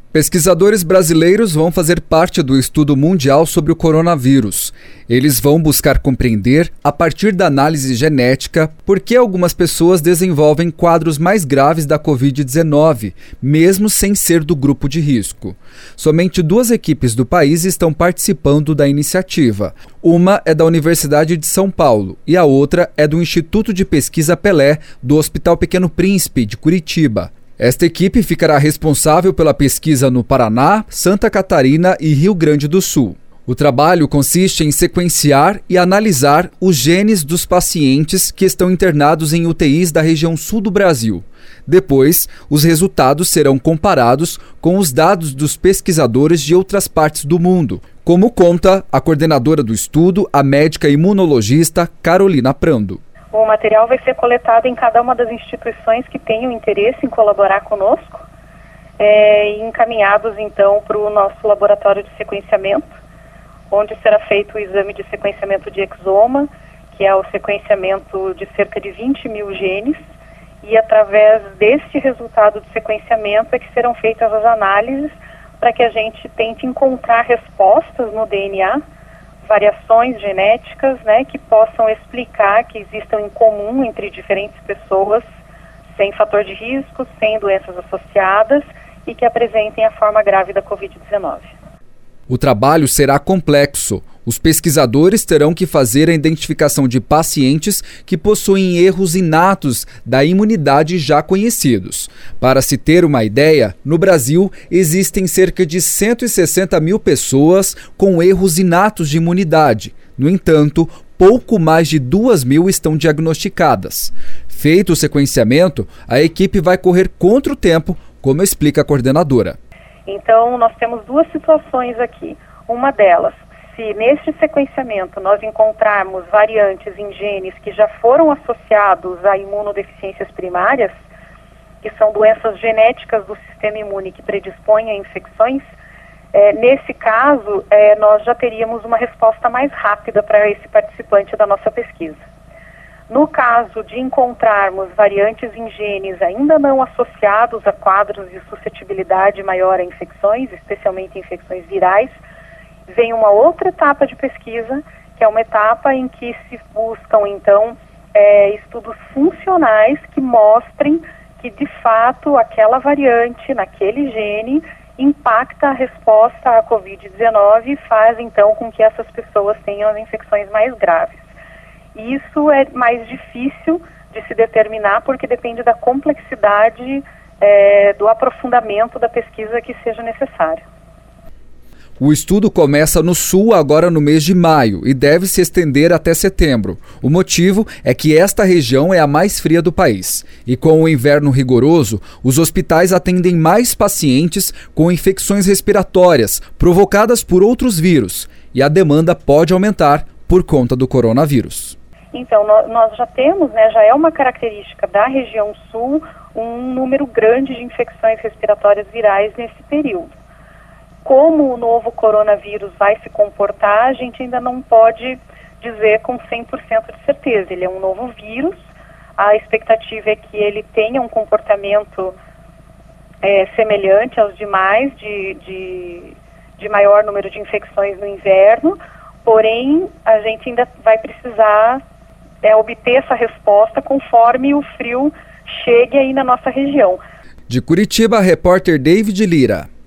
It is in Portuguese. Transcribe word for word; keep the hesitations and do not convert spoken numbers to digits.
Pesquisadores brasileiros vão fazer parte do estudo mundial sobre o coronavírus. Eles vão buscar compreender, a partir da análise genética, por que algumas pessoas desenvolvem quadros mais graves da covid dezenove, mesmo sem ser do grupo de risco. Somente duas equipes do país estão participando da iniciativa. Uma é da Universidade de São Paulo e a outra é do Instituto de Pesquisa Pelé, do Hospital Pequeno Príncipe, de Curitiba. Esta equipe ficará responsável pela pesquisa no Paraná, Santa Catarina e Rio Grande do Sul. O trabalho consiste em sequenciar e analisar os genes dos pacientes que estão internados em U T Is da região sul do Brasil. Depois, os resultados serão comparados com os dados dos pesquisadores de outras partes do mundo, como conta a coordenadora do estudo, a médica imunologista Carolina Prando. O material vai ser coletado em cada uma das instituições que tenham interesse em colaborar conosco é, e encaminhados então para o nosso laboratório de sequenciamento, onde será feito o exame de sequenciamento de exoma, que é o sequenciamento de cerca de vinte mil genes, e através deste resultado de sequenciamento é que serão feitas as análises para que a gente tente encontrar respostas no D N A, variações genéticas, né, que possam explicar que existam em comum entre diferentes pessoas, sem fator de risco, sem doenças associadas e que apresentem a forma grave da covid dezenove. O trabalho será complexo. Os pesquisadores terão que fazer a identificação de pacientes que possuem erros inatos da imunidade já conhecidos. Para se ter uma ideia, no Brasil existem cerca de cento e sessenta mil pessoas com erros inatos de imunidade. No entanto, pouco mais de duas mil estão diagnosticadas. Feito o sequenciamento, a equipe vai correr contra o tempo, como explica a coordenadora. Então, nós temos duas situações aqui. Uma delas, se neste sequenciamento nós encontrarmos variantes em genes que já foram associados a imunodeficiências primárias, que são doenças genéticas do sistema imune que predispõem a infecções, é, nesse caso, é, nós já teríamos uma resposta mais rápida para esse participante da nossa pesquisa. No caso de encontrarmos variantes em genes ainda não associados a quadros de suscetibilidade maior a infecções, especialmente infecções virais, vem uma outra etapa de pesquisa, que é uma etapa em que se buscam, então, é, estudos funcionais que mostrem que, de fato, aquela variante naquele gene impacta a resposta à covid dezenove e faz, então, com que essas pessoas tenham as infecções mais graves. Isso é mais difícil de se determinar porque depende da complexidade é, do aprofundamento da pesquisa que seja necessário. O estudo começa no sul agora no mês de maio e deve se estender até setembro. O motivo é que esta região é a mais fria do país. E com o inverno rigoroso, os hospitais atendem mais pacientes com infecções respiratórias provocadas por outros vírus. E a demanda pode aumentar por conta do coronavírus. Então, nós já temos, né, já é uma característica da região sul, um número grande de infecções respiratórias virais nesse período. Como o novo coronavírus vai se comportar, a gente ainda não pode dizer com cem por cento de certeza. Ele é um novo vírus, a expectativa é que ele tenha um comportamento é, semelhante aos demais, de, de, de maior número de infecções no inverno, porém a gente ainda vai precisar é, obter essa resposta conforme o frio chegue aí na nossa região. De Curitiba, repórter David Lira.